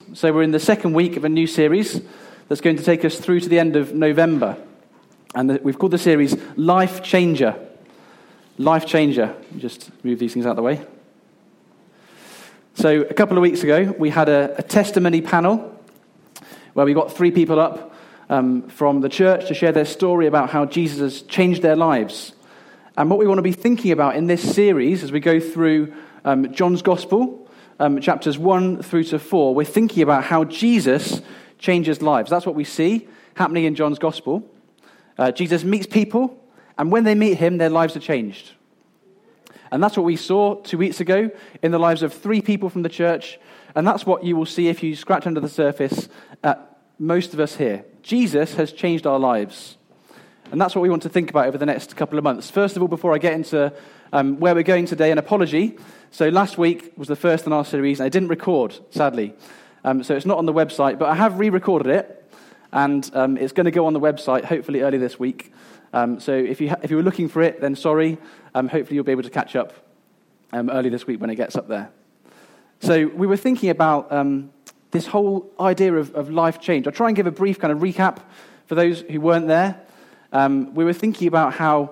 So we're in the second week of a new series that's going to take us through to the end of November. And we've called the series Life Changer. Life Changer. Just move these things out of the way. So a couple of weeks ago, we had a testimony panel where we got 3 people up from the church to share their story about how Jesus has changed their lives. And what we want to be thinking about in this series as we go through John's Gospel, chapters 1 through to 4, we're thinking about how Jesus changes lives. That's what we see happening in John's Gospel. Jesus meets people, and when they meet him, their lives are changed. And that's what we saw 2 weeks ago in the lives of 3 people from the church, and that's what you will see if you scratch under the surface at most of us here. Jesus has changed our lives. And that's what we want to think about over the next couple of months. First of all, before I get into where we're going today, an apology. So last week was the first in our series, and I didn't record, sadly. So it's not on the website, but I have re-recorded it, and it's going to go on the website, hopefully early this week. So if you were looking for it, then sorry. Hopefully you'll be able to catch up early this week when it gets up there. So we were thinking about this whole idea of life change. I'll try and give a brief kind of recap for those who weren't there. We were thinking about how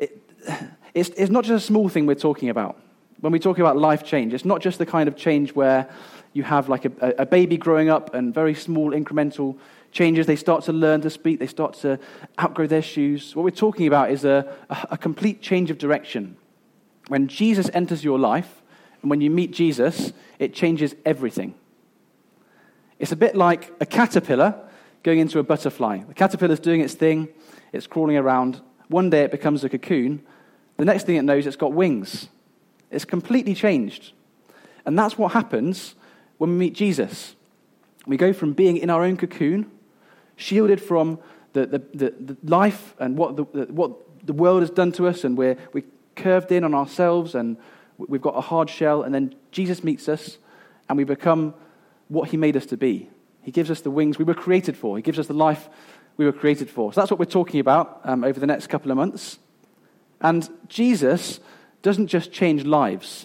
it's not just a small thing we're talking about. When we talk about life change, it's not just the kind of change where you have like a baby growing up and very small incremental changes. They start to learn to speak. They start to outgrow their shoes. What we're talking about is a complete change of direction. When Jesus enters your life, and when you meet Jesus, it changes everything. It's a bit like a caterpillar going into a butterfly. The caterpillar's doing its thing. It's crawling around. One day it becomes a cocoon. The next thing it knows, it's got wings. It's completely changed. And that's what happens when we meet Jesus. We go from being in our own cocoon, shielded from the life and what the world has done to us, and we're curved in on ourselves, and we've got a hard shell, and then Jesus meets us, and we become what he made us to be. He gives us the wings we were created for. He gives us the life we were created for. So that's what we're talking about over the next couple of months. And Jesus doesn't just change lives.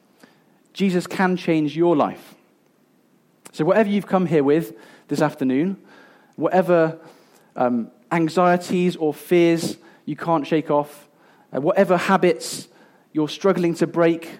Jesus can change your life. So whatever you've come here with this afternoon, whatever anxieties or fears you can't shake off, whatever habits you're struggling to break,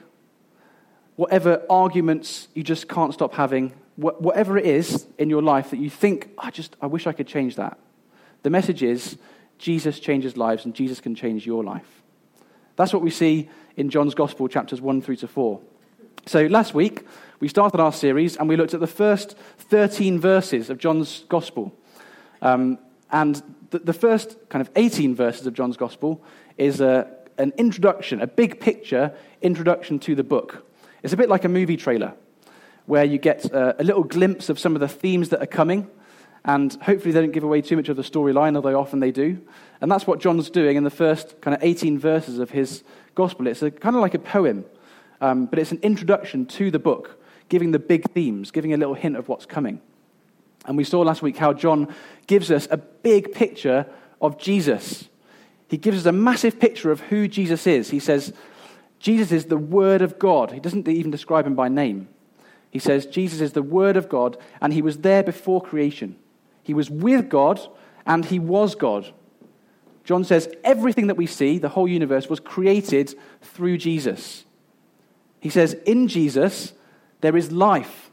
whatever arguments you just can't stop having, whatever it is in your life that you think, I wish I could change that. The message is, Jesus changes lives and Jesus can change your life. That's what we see in John's Gospel, chapters 1 through to 4. So last week, we started our series and we looked at the first 13 verses of John's Gospel. And the first kind of 18 verses of John's Gospel is an introduction, a big picture introduction to the book. It's a bit like a movie trailer, where you get a little glimpse of some of the themes that are coming, and hopefully they don't give away too much of the storyline, although often they do. And that's what John's doing in the first kind of 18 verses of his gospel. It's kind of like a poem, but it's an introduction to the book, giving the big themes, giving a little hint of what's coming. And we saw last week how John gives us a big picture of Jesus. He gives us a massive picture of who Jesus is. He says, Jesus is the Word of God. He doesn't even describe him by name. He says, Jesus is the Word of God, and he was there before creation. He was with God, and he was God. John says everything that we see, the whole universe, was created through Jesus. He says, in Jesus, there is life.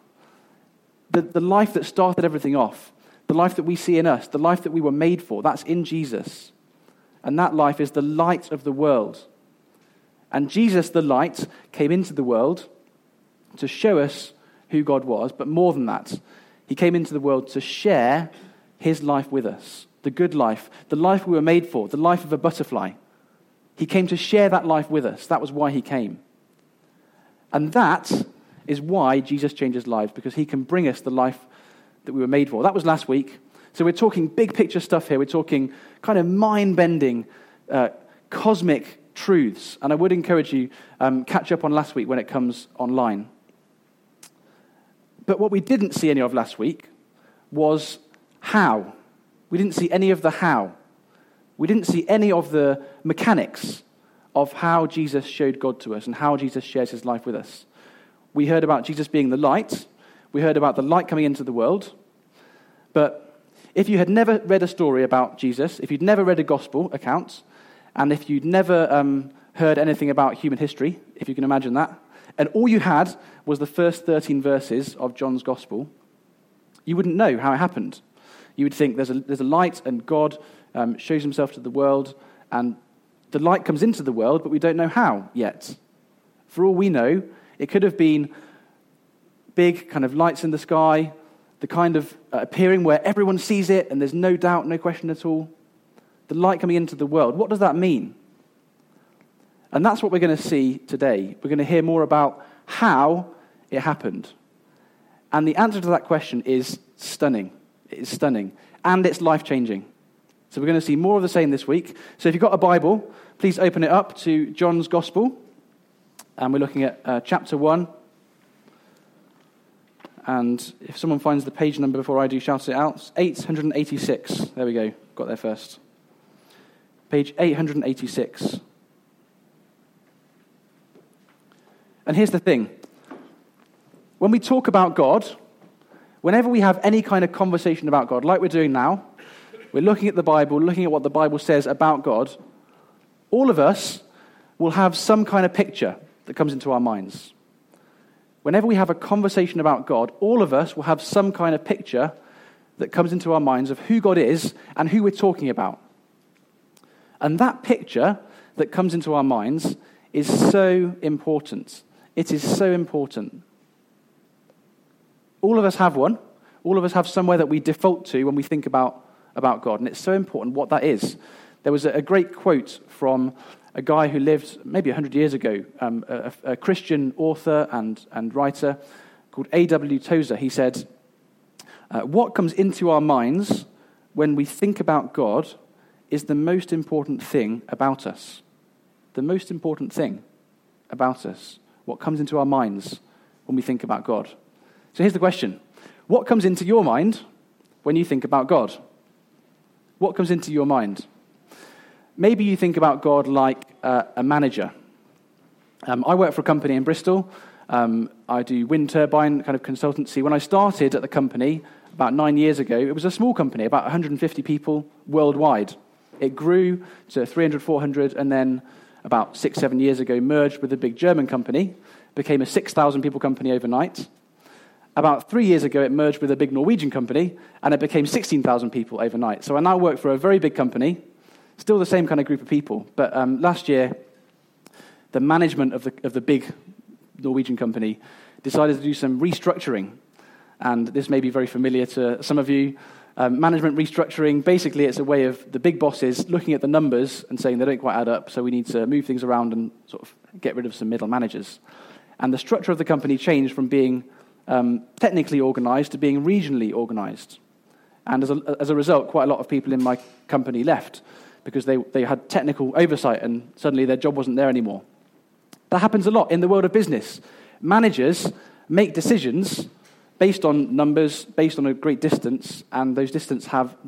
The life that started everything off. The life that we see in us. The life that we were made for. That's in Jesus. And that life is the light of the world. And Jesus, the light, came into the world to show us who God was, but more than that, he came into the world to share his life with us, the good life, the life we were made for, the life of a butterfly. He came to share that life with us. That was why he came. And that is why Jesus changes lives, because he can bring us the life that we were made for. That was last week. So we're talking big picture stuff here. We're talking kind of mind-bending, cosmic truths. And I would encourage you, catch up on last week when it comes online. But what we didn't see any of last week was how. We didn't see any of the how. We didn't see any of the mechanics of how Jesus showed God to us and how Jesus shares his life with us. We heard about Jesus being the light. We heard about the light coming into the world. But if you had never read a story about Jesus, if you'd never read a gospel account, and if you'd never heard anything about human history, if you can imagine that, and all you had was the first 13 verses of John's gospel, you wouldn't know how it happened. You would think there's a light, and God shows himself to the world, and the light comes into the world, but we don't know how yet. For all we know, it could have been big kind of lights in the sky, the kind of appearing where everyone sees it, and there's no doubt, no question at all. The light coming into the world. What does that mean? And that's what we're going to see today. We're going to hear more about how it happened. And the answer to that question is stunning. It is stunning. And it's life-changing. So we're going to see more of the same this week. So if you've got a Bible, please open it up to John's Gospel. And we're looking at chapter 1. And if someone finds the page number before I do, shout it out. It's 886. There we go. Got there first. Page 886. And here's the thing. When we talk about God, whenever we have any kind of conversation about God, like we're doing now, we're looking at the Bible, looking at what the Bible says about God, all of us will have some kind of picture that comes into our minds. Whenever we have a conversation about God, all of us will have some kind of picture that comes into our minds of who God is and who we're talking about. And that picture that comes into our minds is so important. It is so important. All of us have one. All of us have somewhere that we default to when we think about God. And it's so important what that is. There was a great quote from a guy who lived maybe 100 years ago, a Christian author and writer called A.W. Tozer. He said, what comes into our minds when we think about God is the most important thing about us. The most important thing about us. What comes into our minds when we think about God. So here's the question. What comes into your mind when you think about God? What comes into your mind? Maybe you think about God like a manager. I work for a company in Bristol. I do wind turbine kind of consultancy. When I started at the company about 9 years ago, it was a small company, about 150 people worldwide. It grew to 300, 400, and then about 6-7 years ago merged with a big German company, became a 6,000 people company overnight. About 3 years ago, it merged with a big Norwegian company, and it became 16,000 people overnight. So I now work for a very big company, still the same kind of group of people. But last year, the management of the big Norwegian company decided to do some restructuring. And this may be very familiar to some of you. Management restructuring, basically it's a way of the big bosses looking at the numbers and saying they don't quite add up, so we need to move things around and sort of get rid of some middle managers. And the structure of the company changed from being technically organized to being regionally organized. And as a result, quite a lot of people in my company left because they had technical oversight and suddenly their job wasn't there anymore. That happens a lot in the world of business. Managers make decisions based on numbers, based on a great distance, and those decisions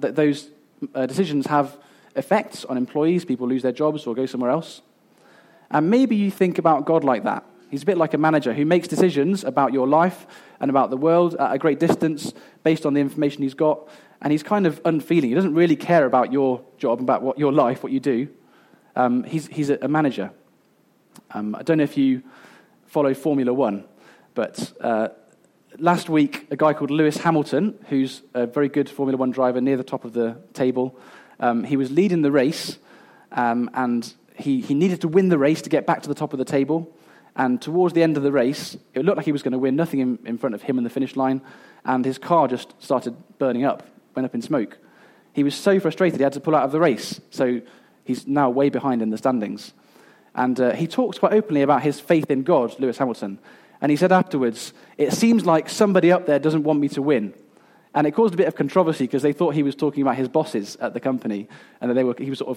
have effects on employees. People lose their jobs or go somewhere else. And maybe you think about God like that. He's a bit like a manager who makes decisions about your life and about the world at a great distance based on the information he's got, and he's kind of unfeeling. He doesn't really care about your job, about your life, what you do. He's a manager. I don't know if you follow Formula One, but last week, a guy called Lewis Hamilton, who's a very good Formula One driver near the top of the table, he was leading the race, and he needed to win the race to get back to the top of the table. And towards the end of the race, it looked like he was going to win, nothing in front of him in the finish line, and his car just started burning up, went up in smoke. He was so frustrated he had to pull out of the race, so he's now way behind in the standings. And he talks quite openly about his faith in God, Lewis Hamilton. And he said afterwards, it seems like somebody up there doesn't want me to win. And it caused a bit of controversy because they thought he was talking about his bosses at the company, and that he was sort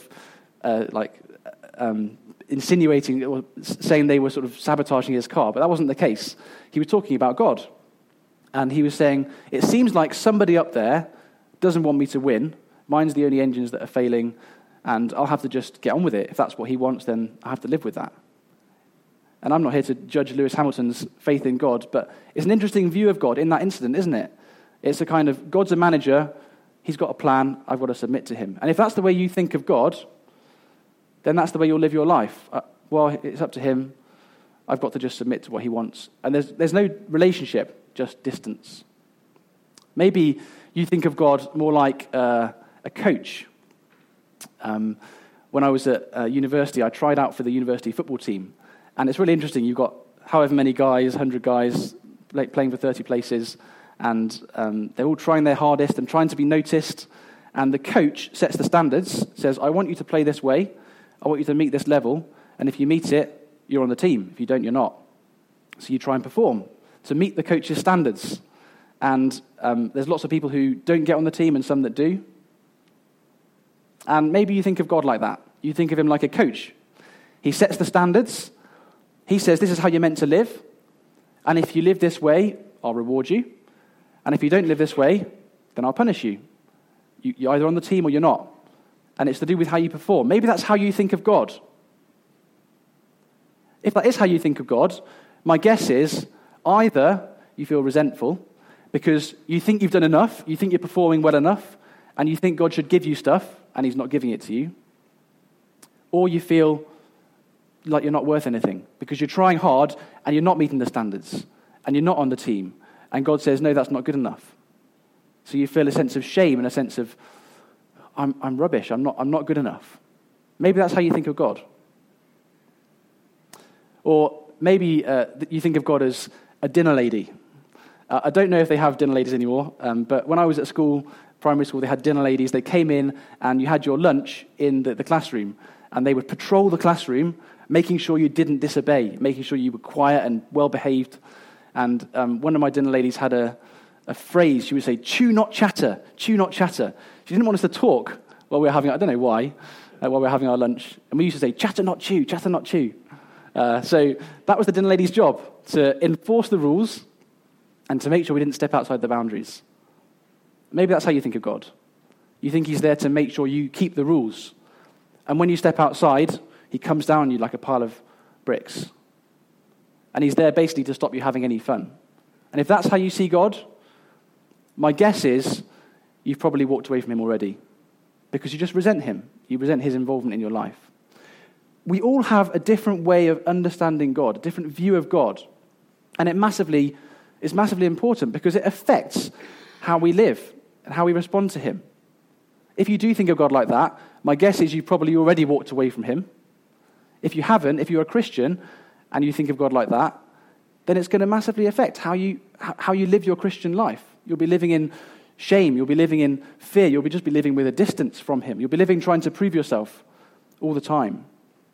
of insinuating or saying they were sort of sabotaging his car. But that wasn't the case. He was talking about God. And he was saying, it seems like somebody up there doesn't want me to win. Mine's the only engines that are failing, and I'll have to just get on with it. If that's what he wants, then I have to live with that. And I'm not here to judge Lewis Hamilton's faith in God, but it's an interesting view of God in that incident, isn't it? It's a kind of, God's a manager, he's got a plan, I've got to submit to him. And if that's the way you think of God, then that's the way you'll live your life. Well, it's up to him, I've got to just submit to what he wants. And there's no relationship, just distance. Maybe you think of God more like a coach. When I was at university, I tried out for the university football team. And it's really interesting. You've got however many guys, 100 guys, playing for 30 places. And they're all trying their hardest and trying to be noticed. And the coach sets the standards, says, I want you to play this way. I want you to meet this level. And if you meet it, you're on the team. If you don't, you're not. So you try and perform to meet the coach's standards. And there's lots of people who don't get on the team and some that do. And maybe you think of God like that. You think of him like a coach. He sets the standards. He says, this is how you're meant to live. And if you live this way, I'll reward you. And if you don't live this way, then I'll punish you. You're either on the team or you're not. And it's to do with how you perform. Maybe that's how you think of God. If that is how you think of God, my guess is either you feel resentful because you think you've done enough, you think you're performing well enough, and you think God should give you stuff, and he's not giving it to you. Or you feel like you're not worth anything because you're trying hard and you're not meeting the standards and you're not on the team. And God says, no, that's not good enough. So you feel a sense of shame and a sense of, I'm rubbish, I'm not good enough. Maybe that's how you think of God. Or maybe you think of God as a dinner lady. I don't know if they have dinner ladies anymore, but when I was at school, primary school, they had dinner ladies. They came in and you had your lunch in the classroom, and they would patrol the classroom, making sure you didn't disobey, making sure you were quiet and well-behaved. And one of my dinner ladies had a phrase. She would say, chew not chatter, chew not chatter. She didn't want us to talk while we were having, I don't know why, while we were having our lunch. And we used to say, chatter not chew, chatter not chew. So that was the dinner lady's job, to enforce the rules and to make sure we didn't step outside the boundaries. Maybe that's how you think of God. You think he's there to make sure you keep the rules. And when you step outside, he comes down on you like a pile of bricks. And he's there basically to stop you having any fun. And if that's how you see God, my guess is you've probably walked away from him already because you just resent him. You resent his involvement in your life. We all have a different way of understanding God, a different view of God. And it's massively important because it affects how we live and how we respond to him. If you do think of God like that, my guess is you've probably already walked away from him. If you haven't, if you're a Christian and you think of God like that, then it's going to massively affect how you live your Christian life. You'll be living in shame. You'll be living in fear. You'll just be living with a distance from him. You'll be living trying to prove yourself all the time.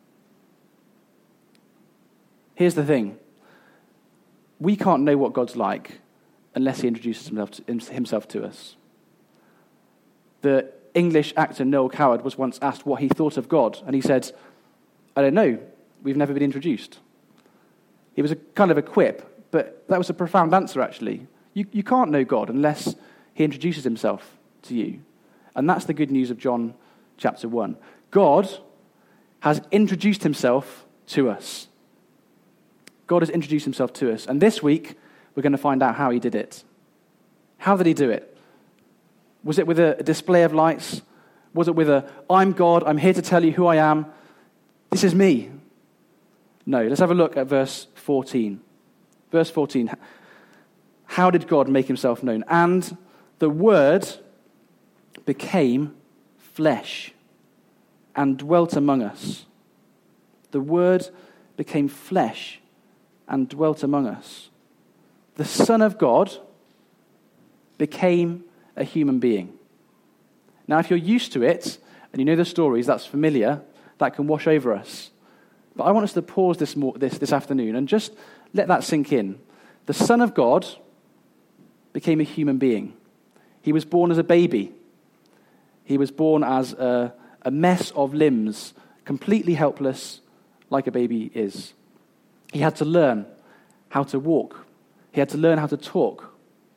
Here's the thing. We can't know what God's like unless he introduces himself to us. The English actor Noel Coward was once asked what he thought of God, and he said, I don't know. We've never been introduced. It was a kind of a quip, but that was a profound answer, actually. You can't know God unless he introduces himself to you. And that's the good news of John chapter 1. God has introduced himself to us. God has introduced himself to us. And this week, we're going to find out how he did it. How did he do it? Was it with a display of lights? Was it with I'm God, I'm here to tell you who I am? This is me. No, let's have a look at verse 14. Verse 14. How did God make himself known? And the Word became flesh and dwelt among us. The Word became flesh and dwelt among us. The Son of God became a human being. Now, if you're used to it, and you know the stories, that's familiar, that can wash over us. But I want us to pause this afternoon and just let that sink in. The Son of God became a human being. He was born as a baby. He was born as a mess of limbs, completely helpless, like a baby is. He had to learn how to walk. He had to learn how to talk.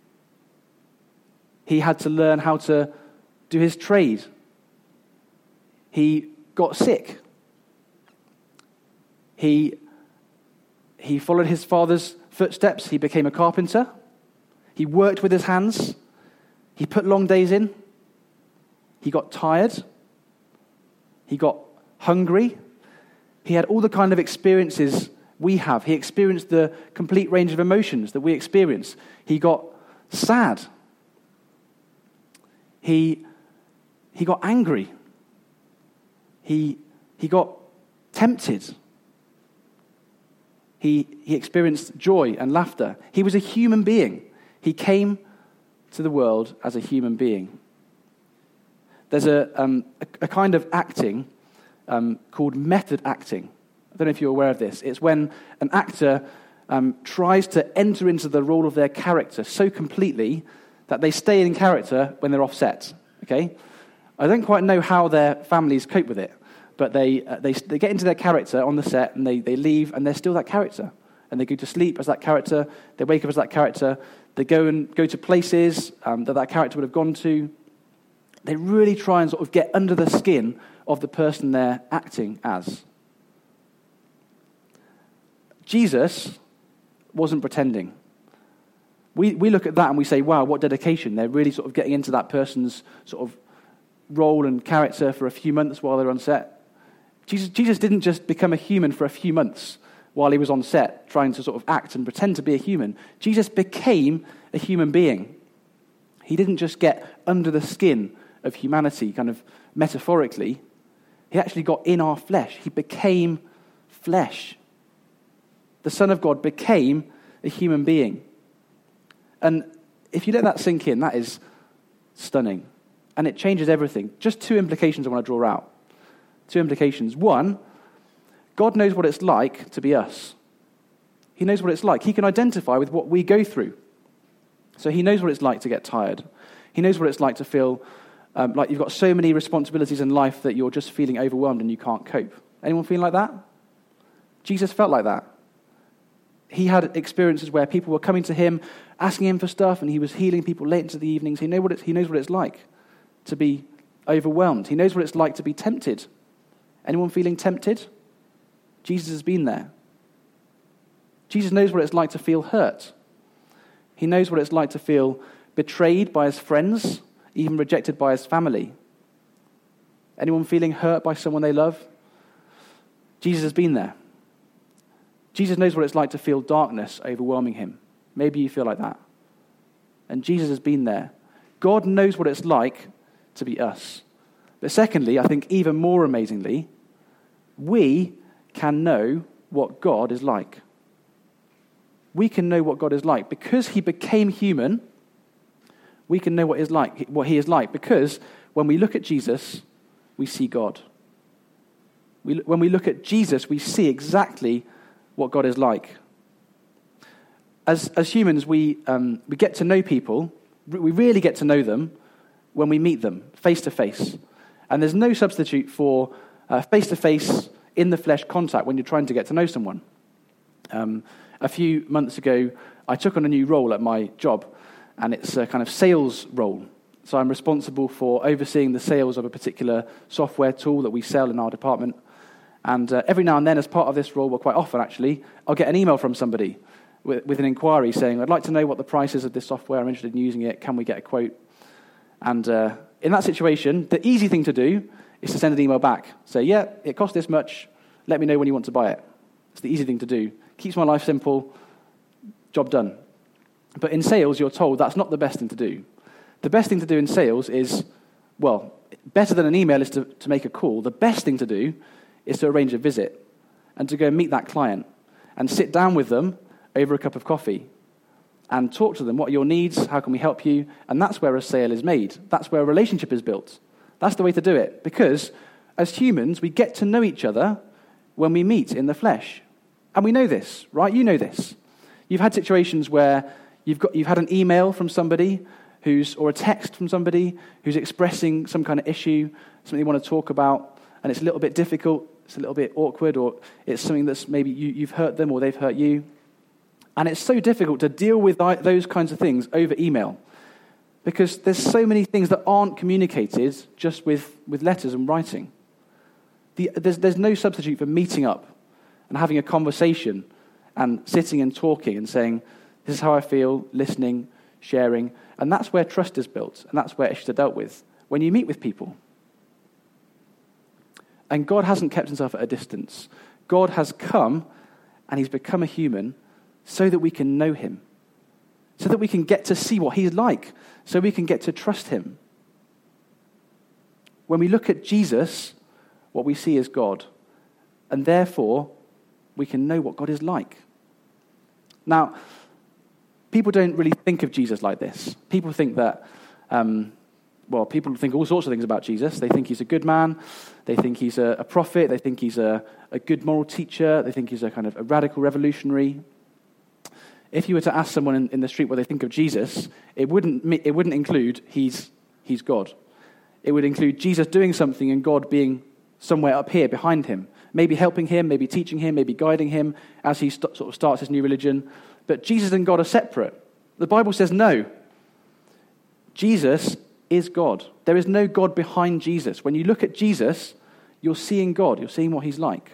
He had to learn how to do his trade. He got sick. He He followed his father's footsteps. He became a carpenter. He worked with his hands. He put long days in. He got tired. He got hungry. He had all the kind of experiences we have. He experienced the complete range of emotions that we experience. He got sad. He got angry. He got tempted. He experienced joy and laughter. He was a human being. He came to the world as a human being. There's a kind of acting called method acting. I don't know if you're aware of this. It's when an actor tries to enter into the role of their character so completely that they stay in character when they're off set. Okay? I don't quite know how their families cope with it, but they get into their character on the set and they leave and they're still that character. And they go to sleep as that character. They wake up as that character. They go to places that character would have gone to. They really try and sort of get under the skin of the person they're acting as. Jesus wasn't pretending. We look at that and we say, wow, what dedication. They're really sort of getting into that person's sort of role and character for a few months while they're on set. Jesus didn't just become a human for a few months while he was on set trying to sort of act and pretend to be a human. Jesus became a human being. He didn't just get under the skin of humanity, kind of metaphorically. He actually got in our flesh. He became flesh. The Son of God became a human being. And if you let that sink in, that is stunning. And it changes everything. Just two implications I want to draw out. Two implications. One, God knows what it's like to be us. He knows what it's like. He can identify with what we go through. So he knows what it's like to get tired. He knows what it's like to feel like you've got so many responsibilities in life that you're just feeling overwhelmed and you can't cope. Anyone feeling like that? Jesus felt like that. He had experiences where people were coming to him, asking him for stuff, and he was healing people late into the evenings. He knows what it's like to be overwhelmed. He knows what it's like to be tempted. Anyone feeling tempted? Jesus has been there. Jesus knows what it's like to feel hurt. He knows what it's like to feel betrayed by his friends, even rejected by his family. Anyone feeling hurt by someone they love? Jesus has been there. Jesus knows what it's like to feel darkness overwhelming him. Maybe you feel like that. And Jesus has been there. God knows what it's like to be us. But secondly, I think even more amazingly, we can know what God is like. We can know what God is like. Because he became human, we can know what he is like. Because when we look at Jesus, we see God. When we look at Jesus, we see exactly what God is like. As humans, we get to know people. We really get to know them when we meet them face to face. And there's no substitute for face to face, in the flesh contact when you're trying to get to know someone. A few months ago, I took on a new role at my job, and it's a kind of sales role. So I'm responsible for overseeing the sales of a particular software tool that we sell in our department. And every now and then, as part of this role, well, quite often actually, I'll get an email from somebody with an inquiry saying, I'd like to know what the price is of this software, I'm interested in using it, can we get a quote? And in that situation, the easy thing to do is to send an email back. Say, yeah, it costs this much, let me know when you want to buy it. It's the easy thing to do. Keeps my life simple, job done. But in sales, you're told that's not the best thing to do. The best thing to do in sales is, well, better than an email is to make a call. The best thing to do is to arrange a visit and to go and meet that client and sit down with them over a cup of coffee and talk to them. What are your needs? How can we help you? And that's where a sale is made. That's where a relationship is built. That's the way to do it. Because as humans, we get to know each other when we meet in the flesh. And we know this, right? You know this. You've had situations where you've had an email from somebody or a text from somebody who's expressing some kind of issue, something you want to talk about, and it's a little bit difficult, it's a little bit awkward, or it's something that's maybe you've hurt them or they've hurt you. And it's so difficult to deal with those kinds of things over email because there's so many things that aren't communicated just with letters and writing. There's no substitute for meeting up and having a conversation and sitting and talking and saying, this is how I feel, listening, sharing. And that's where trust is built, and that's where issues are dealt with, when you meet with people. And God hasn't kept himself at a distance. God has come, and he's become a human so that we can know him, so that we can get to see what he's like, so we can get to trust him. When we look at Jesus, what we see is God, and therefore we can know what God is like. Now, people don't really think of Jesus like this. People think that, people think all sorts of things about Jesus. They think he's a good man. They think he's a prophet. They think he's a good moral teacher. They think he's a kind of a radical revolutionary. If you were to ask someone in the street what they think of Jesus, it wouldn't include he's God. It would include Jesus doing something and God being somewhere up here behind him, maybe helping him, maybe teaching him, maybe guiding him as he sort of starts his new religion. But Jesus and God are separate. The Bible says no. Jesus is God. There is no God behind Jesus. When you look at Jesus, you're seeing God. You're seeing what he's like.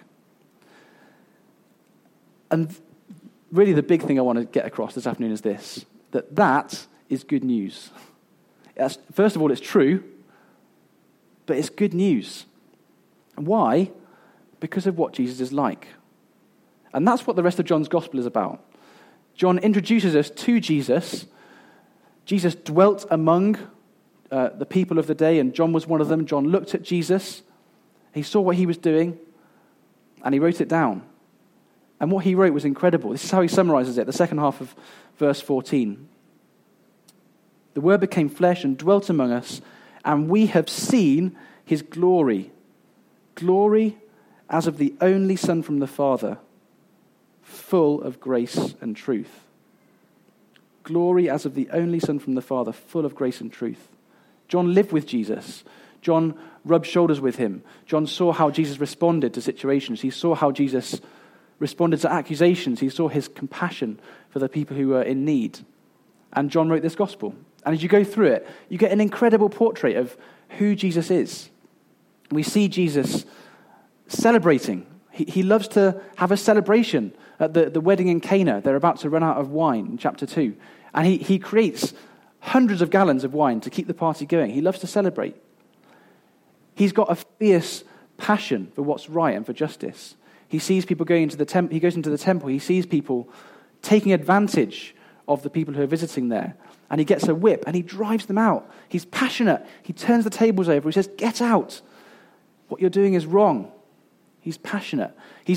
And really the big thing I want to get across this afternoon is this, that is good news. First of all, it's true, but it's good news. Why? Because of what Jesus is like. And that's what the rest of John's gospel is about. John introduces us to Jesus. Jesus dwelt among the people of the day, and John was one of them. John looked at Jesus. He saw what he was doing, and he wrote it down. And what he wrote was incredible. This is how he summarizes it, the second half of verse 14. The Word became flesh and dwelt among us, and we have seen his glory. Glory as of the only Son from the Father, full of grace and truth. Glory as of the only Son from the Father, full of grace and truth. John lived with Jesus. John rubbed shoulders with him. John saw how Jesus responded to situations. He saw how Jesus responded to accusations. He saw his compassion for the people who were in need. And John wrote this gospel. And as you go through it, you get an incredible portrait of who Jesus is. We see Jesus celebrating. He loves to have a celebration at the wedding in Cana. They're about to run out of wine in chapter 2. And he creates hundreds of gallons of wine to keep the party going. He loves to celebrate. He's got a fierce passion for what's right and for justice. He sees people going into the temple. He goes into the temple. He sees people taking advantage of the people who are visiting there. And he gets a whip and he drives them out. He's passionate. He turns the tables over. He says, "Get out. What you're doing is wrong." He's passionate. He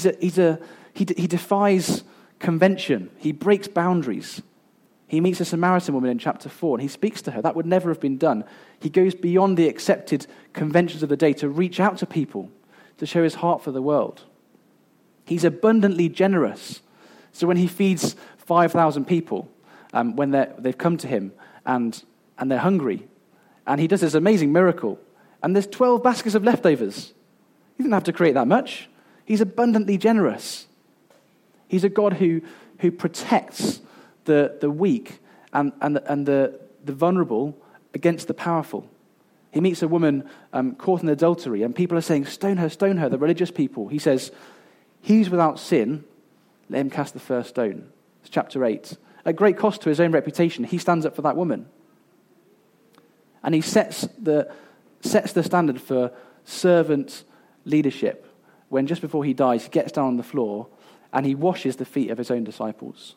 defies convention. He breaks boundaries. He meets a Samaritan woman in chapter 4, and he speaks to her. That would never have been done. He goes beyond the accepted conventions of the day to reach out to people, to show his heart for the world. He's abundantly generous. So when he feeds 5,000 people, when they've come to him and they're hungry, and he does this amazing miracle, and there's 12 baskets of leftovers. He didn't have to create that much. He's abundantly generous. He's a God who protects the weak and the vulnerable against the powerful. He meets a woman caught in adultery, and people are saying, "Stone her, stone her," the religious people. He says, "He's without sin, let him cast the first stone." It's chapter 8. At great cost to his own reputation, he stands up for that woman. And he sets the standard for servant leadership when just before he dies, he gets down on the floor and he washes the feet of his own disciples.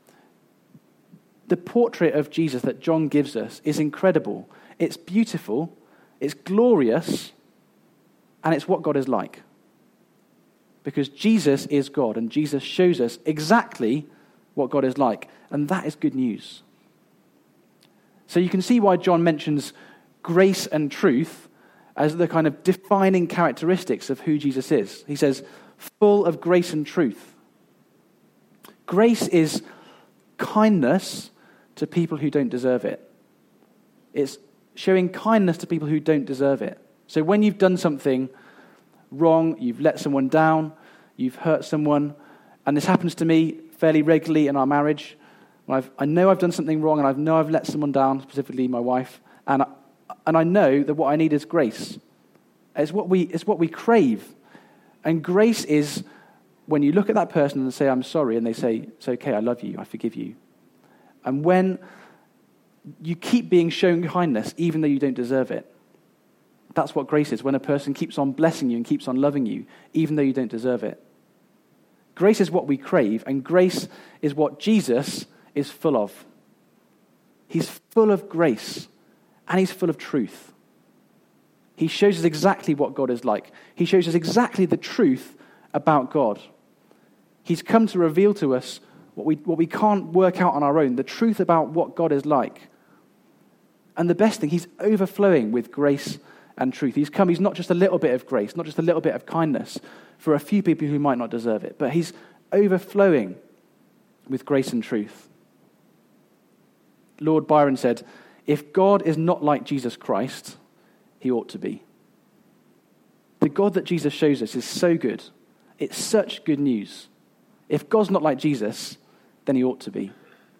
The portrait of Jesus that John gives us is incredible. It's beautiful, it's glorious, and it's what God is like. Because Jesus is God, and Jesus shows us exactly what God is like, and that is good news. So you can see why John mentions grace and truth as the kind of defining characteristics of who Jesus is. He says, full of grace and truth. Grace is kindness to people who don't deserve it. It's showing kindness to people who don't deserve it. So when you've done something wrong, you've let someone down, you've hurt someone, and this happens to me fairly regularly in our marriage. I know I've done something wrong, and I know I've let someone down, specifically my wife, and I know that what I need is grace. It's what we crave. And grace is when you look at that person and say, I'm sorry, and they say, it's okay, I love you, I forgive you. And when you keep being shown kindness, even though you don't deserve it, that's what grace is, when a person keeps on blessing you and keeps on loving you, even though you don't deserve it. Grace is what we crave, and grace is what Jesus is full of. He's full of grace, and he's full of truth. He shows us exactly what God is like. He shows us exactly the truth about God. He's come to reveal to us what we can't work out on our own, the truth about what God is like. And the best thing, he's overflowing with grace and truth. He's not just a little bit of grace, not just a little bit of kindness for a few people who might not deserve it, but he's overflowing with grace and truth. Lord Byron said, if God is not like Jesus Christ, he ought to be. The God that Jesus shows us is so good. It's such good news. If God's not like Jesus, then he ought to be.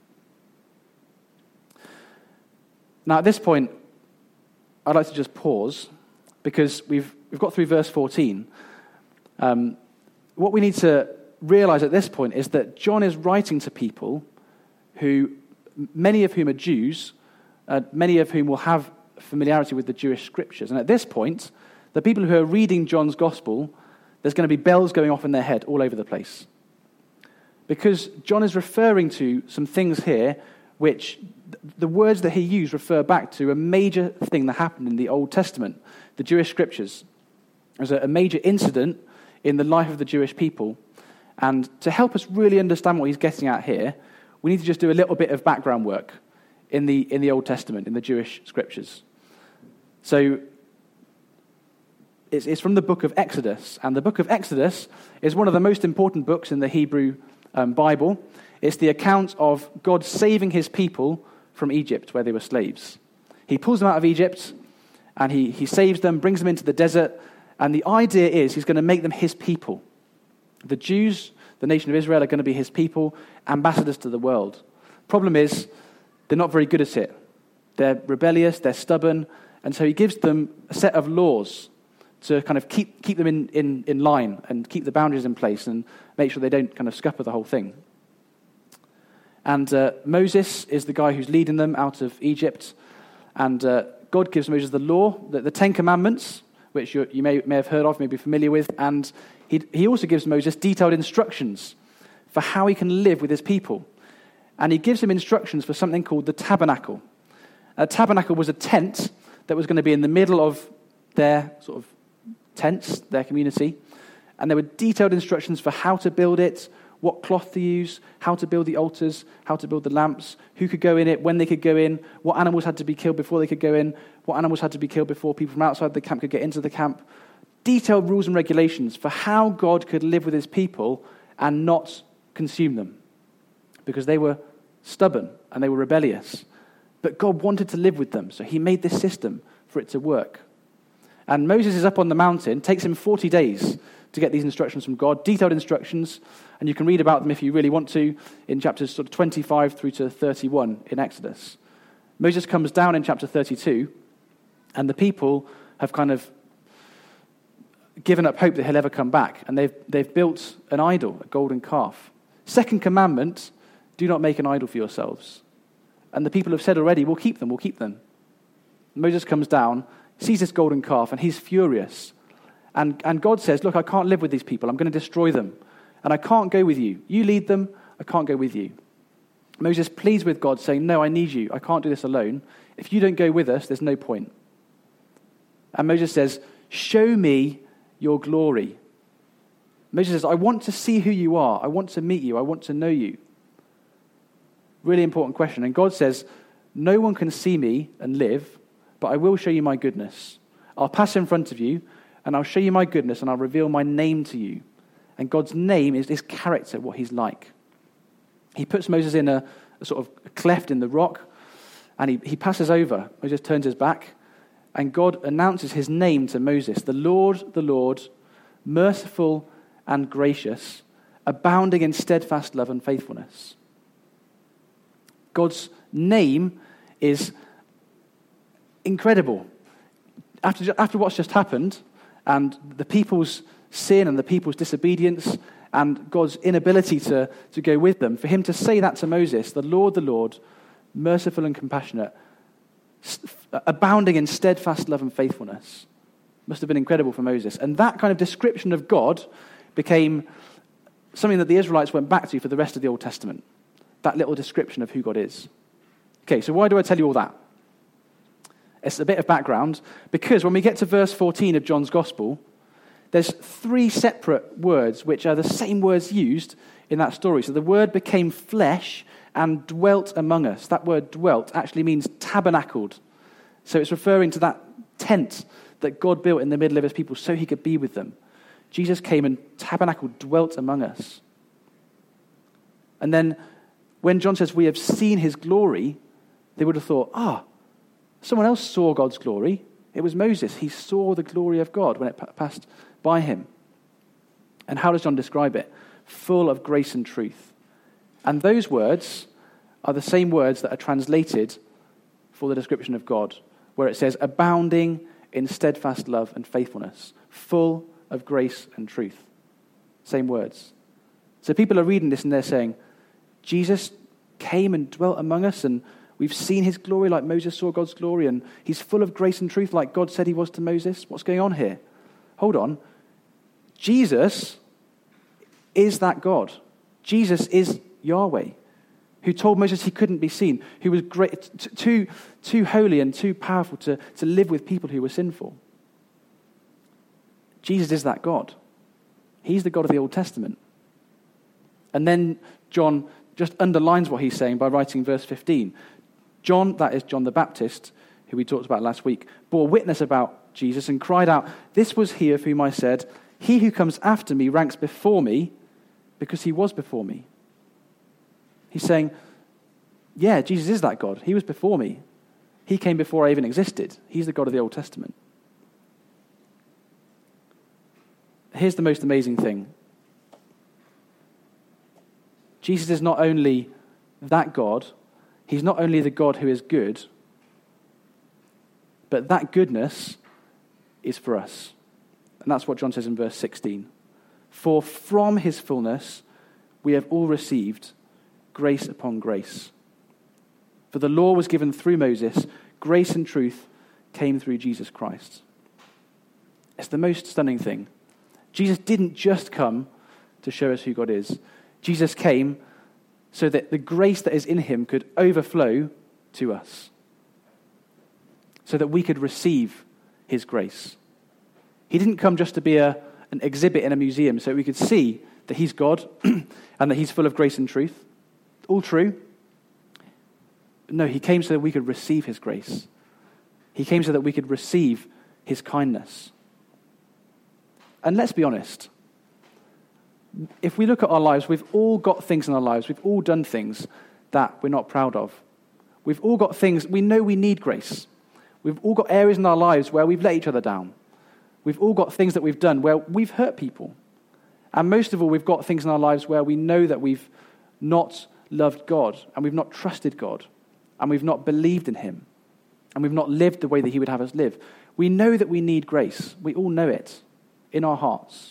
Now, at this point, I'd like to just pause, because we've got through verse 14. What we need to realize at this point is that John is writing to people who, many of whom are Jews, many of whom will have familiarity with the Jewish scriptures. And at this point, the people who are reading John's gospel, there's going to be bells going off in their head all over the place. Because John is referring to some things here which the words that he used refer back to a major thing that happened in the Old Testament, the Jewish scriptures. There's a major incident in the life of the Jewish people. And to help us really understand what he's getting at here, we need to just do a little bit of background work in the Old Testament, in the Jewish scriptures. So it's from the book of Exodus. And the book of Exodus is one of the most important books in the Hebrew Bible. It's the account of God saving his people from Egypt, where they were slaves. He pulls them out of Egypt, and he saves them, brings them into the desert, and the idea is he's going to make them his people. The Jews, the nation of Israel, are going to be his people, ambassadors to the world. Problem is, they're not very good at it. They're rebellious, they're stubborn, and so he gives them a set of laws to kind of keep them in line and keep the boundaries in place and make sure they don't kind of scupper the whole thing. And Moses is the guy who's leading them out of Egypt. And God gives Moses the law, the Ten Commandments, which you may have heard of, may be familiar with. And he also gives Moses detailed instructions for how he can live with his people. And he gives him instructions for something called the tabernacle. A tabernacle was a tent that was going to be in the middle of their sort of tents, their community. And there were detailed instructions for how to build it, what cloth to use, how to build the altars, how to build the lamps, who could go in it, when they could go in, what animals had to be killed before they could go in, what animals had to be killed before people from outside the camp could get into the camp. Detailed rules and regulations for how God could live with his people and not consume them, because they were stubborn and they were rebellious. But God wanted to live with them, so he made this system for it to work. And Moses is up on the mountain. It takes him 40 days to get these instructions from God, detailed instructions, and you can read about them if you really want to in chapters sort of 25 through to 31 in Exodus. Moses comes down in chapter 32, and the people have kind of given up hope that he'll ever come back, and they've built an idol, a golden calf. Second commandment, do not make an idol for yourselves. And the people have said already, we'll keep them. Moses comes down, sees this golden calf, and he's furious. And God says, look, I can't live with these people. I'm going to destroy them. And I can't go with you. You lead them. I can't go with you. Moses pleads with God, saying, no, I need you. I can't do this alone. If you don't go with us, there's no point. And Moses says, show me your glory. Moses says, I want to see who you are. I want to meet you. I want to know you. Really important question. And God says, no one can see me and live, but I will show you my goodness. I'll pass in front of you, and I'll show you my goodness, and I'll reveal my name to you. And God's name is his character, what he's like. He puts Moses in a sort of cleft in the rock, and he passes over. Moses turns his back, and God announces his name to Moses. The Lord, merciful and gracious, abounding in steadfast love and faithfulness. God's name is incredible. After what's just happened, and the people's sin and the people's disobedience and God's inability to go with them, for him to say that to Moses, the Lord, merciful and compassionate, abounding in steadfast love and faithfulness, must have been incredible for Moses. And that kind of description of God became something that the Israelites went back to for the rest of the Old Testament. That little description of who God is. Okay, so why do I tell you all that? It's a bit of background, because when we get to verse 14 of John's Gospel, there's 3 separate words which are the same words used in that story. So the word became flesh and dwelt among us. That word dwelt actually means tabernacled. So it's referring to that tent that God built in the middle of his people so he could be with them. Jesus came and tabernacled, dwelt among us. And then when John says we have seen his glory, they would have thought, someone else saw God's glory. It was Moses. He saw the glory of God when it passed by him. And how does John describe it? Full of grace and truth. And those words are the same words that are translated for the description of God, where it says, abounding in steadfast love and faithfulness, full of grace and truth. Same words. So people are reading this and they're saying, Jesus came and dwelt among us, and we've seen his glory like Moses saw God's glory, and he's full of grace and truth like God said he was to Moses. What's going on here? Hold on. Jesus is that God. Jesus is Yahweh, who told Moses he couldn't be seen, who was great, too holy and too powerful to live with people who were sinful. Jesus is that God. He's the God of the Old Testament. And then John just underlines what he's saying by writing verse 15. John, that is John the Baptist, who we talked about last week, bore witness about Jesus and cried out, "This was he of whom I said, he who comes after me ranks before me because he was before me." He's saying, yeah, Jesus is that God. He was before me. He came before I even existed. He's the God of the Old Testament. Here's the most amazing thing. Jesus is not only that God, he's not only the God who is good, but that goodness is for us. And that's what John says in verse 16. For from his fullness we have all received grace upon grace. For the law was given through Moses, grace and truth came through Jesus Christ. It's the most stunning thing. Jesus didn't just come to show us who God is. Jesus came so that the grace that is in him could overflow to us, so that we could receive his grace. He didn't come just to be an exhibit in a museum so we could see that he's God and that he's full of grace and truth. All true. No, he came so that we could receive his grace. He came so that we could receive his kindness. And let's be honest. If we look at our lives, we've all got things in our lives. We've all done things that we're not proud of. We've all got things, we know we need grace. We've all got areas in our lives where we've let each other down. We've all got things that we've done where we've hurt people. And most of all, we've got things in our lives where we know that we've not loved God, and we've not trusted God, and we've not believed in him, and we've not lived the way that he would have us live. We know that we need grace. We all know it in our hearts.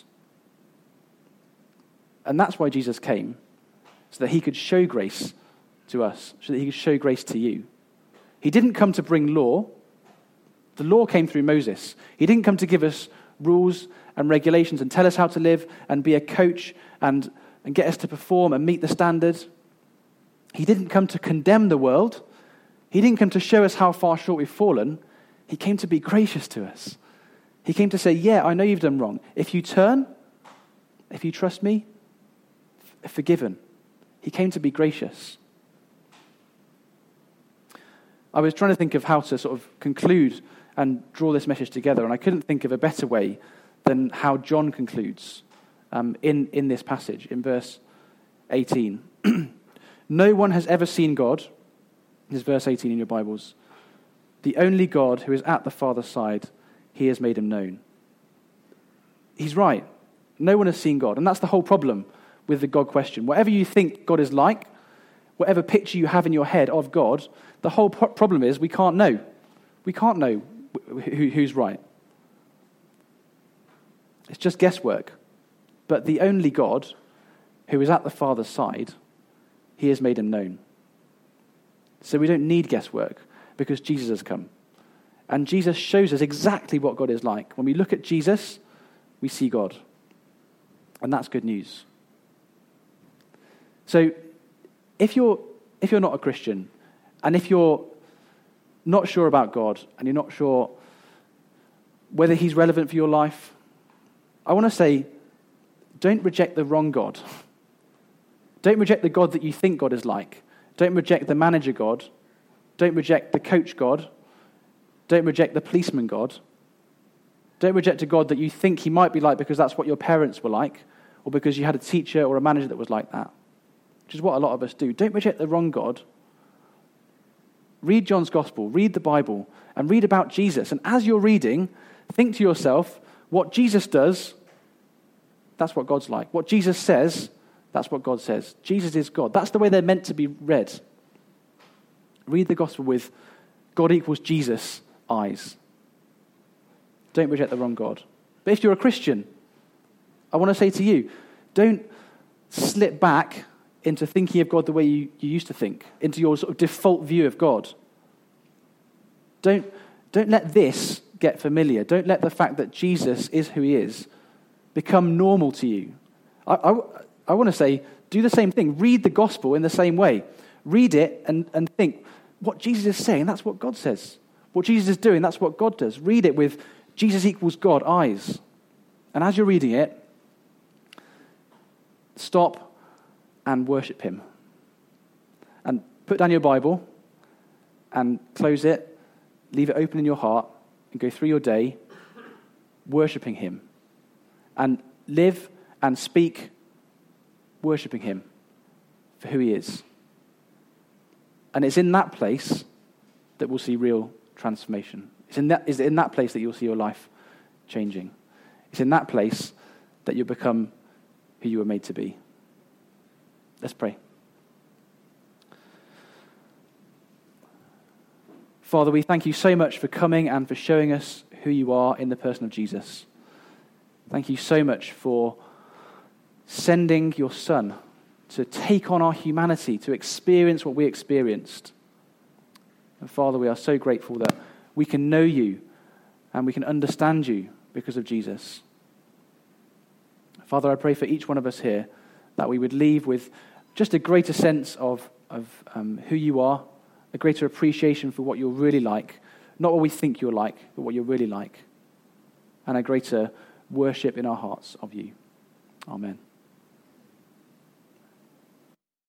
And that's why Jesus came, so that he could show grace to us, so that he could show grace to you. He didn't come to bring law. The law came through Moses. He didn't come to give us rules and regulations and tell us how to live and be a coach and get us to perform and meet the standards. He didn't come to condemn the world. He didn't come to show us how far short we've fallen. He came to be gracious to us. He came to say, yeah, I know you've done wrong. If you turn, if you trust me, forgiven. He came to be gracious. I was trying to think of how to sort of conclude and draw this message together, and I couldn't think of a better way than how John concludes in this passage, in verse 18. No one has ever seen God. This is verse 18 in your Bibles. The only God who is at the Father's side, he has made him known. He's right. No one has seen God. And that's the whole problem with the God question. Whatever you think God is like, whatever picture you have in your head of God, the whole problem is we can't know. We can't know who's right. It's just guesswork. But the only God who is at the Father's side, he has made him known. So we don't need guesswork because Jesus has come. And Jesus shows us exactly what God is like. When we look at Jesus, we see God. And that's good news. So if you're not a Christian, and if you're not sure about God, and you're not sure whether he's relevant for your life, I want to say, don't reject the wrong God. Don't reject the God that you think God is like. Don't reject the manager God. Don't reject the coach God. Don't reject the policeman God. Don't reject a God that you think he might be like because that's what your parents were like, or because you had a teacher or a manager that was like that, which is what a lot of us do. Don't reject the wrong God. Read John's Gospel, read the Bible, and read about Jesus. And as you're reading, think to yourself, what Jesus does, that's what God's like. What Jesus says, that's what God says. Jesus is God. That's the way they're meant to be read. Read the Gospel with God equals Jesus eyes. Don't reject the wrong God. But if you're a Christian, I want to say to you, don't slip back into thinking of God the way you used to think, into your sort of default view of God. Don't let this get familiar. Don't let the fact that Jesus is who he is become normal to you. I want to say, do the same thing. Read the gospel in the same way. Read it and think, what Jesus is saying, that's what God says. What Jesus is doing, that's what God does. Read it with Jesus equals God eyes. And as you're reading it, stop and worship him. And put down your Bible and close it, leave it open in your heart, and go through your day worshiping him. And live and speak worshiping him for who he is. And it's in that place that we'll see real transformation. It's in that place that you'll see your life changing. It's in that place that you'll become who you were made to be. Let's pray. Father, we thank you so much for coming and for showing us who you are in the person of Jesus. Thank you so much for sending your Son to take on our humanity, to experience what we experienced. And Father, we are so grateful that we can know you and we can understand you because of Jesus. Father, I pray for each one of us here that we would leave with just a greater sense of who you are, a greater appreciation for what you're really like, not what we think you're like, but what you're really like, and a greater worship in our hearts of you. Amen.